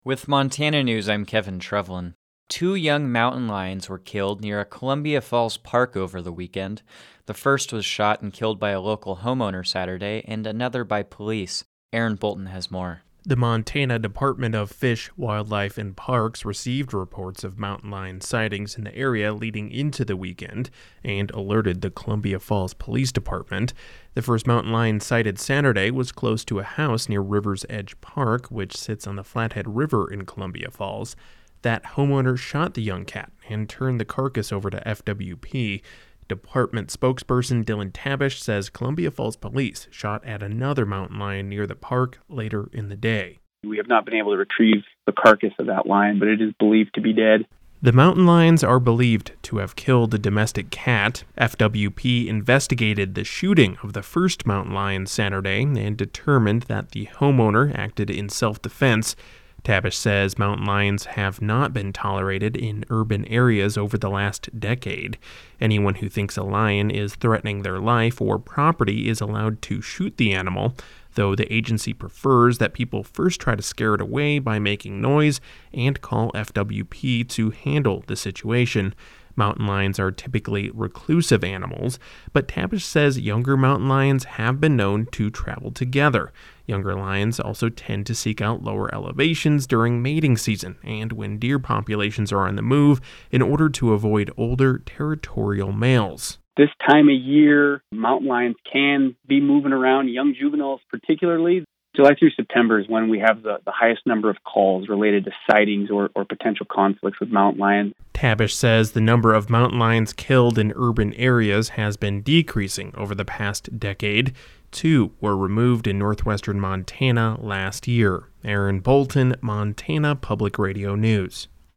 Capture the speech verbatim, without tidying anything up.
With Montana News, I'm Kevin Trevlin. Two young mountain lions were killed near a Columbia Falls park over the weekend. The first was shot and killed by a local homeowner Saturday, and another by police. Aaron Bolton has more. The Montana Department of Fish, Wildlife, and Parks received reports of mountain lion sightings in the area leading into the weekend and alerted the Columbia Falls Police Department. The first mountain lion sighted Saturday was close to a house near River's Edge Park, which sits on the Flathead River in Columbia Falls. That homeowner shot the young cat and turned the carcass over to F W P. Department spokesperson Dylan Tabish says Columbia Falls Police shot at another mountain lion near the park later in the day. We have not been able to retrieve the carcass of that lion, but it is believed to be dead. The mountain lions are believed to have killed a domestic cat. F W P investigated the shooting of the first mountain lion Saturday and determined that the homeowner acted in self-defense. Tabish says mountain lions have not been tolerated in urban areas over the last decade. Anyone who thinks a lion is threatening their life or property is allowed to shoot the animal, though the agency prefers that people first try to scare it away by making noise and call F W P to handle the situation. Mountain lions are typically reclusive animals, but Tabish says younger mountain lions have been known to travel together. Younger lions also tend to seek out lower elevations during mating season and when deer populations are on the move in order to avoid older territorial males. This time of year, mountain lions can be moving around, young juveniles particularly. July through September is when we have the, the highest number of calls related to sightings or, or potential conflicts with mountain lions. Tabish says the number of mountain lions killed in urban areas has been decreasing over the past decade. Two were removed in northwestern Montana last year. Aaron Bolton, Montana Public Radio News.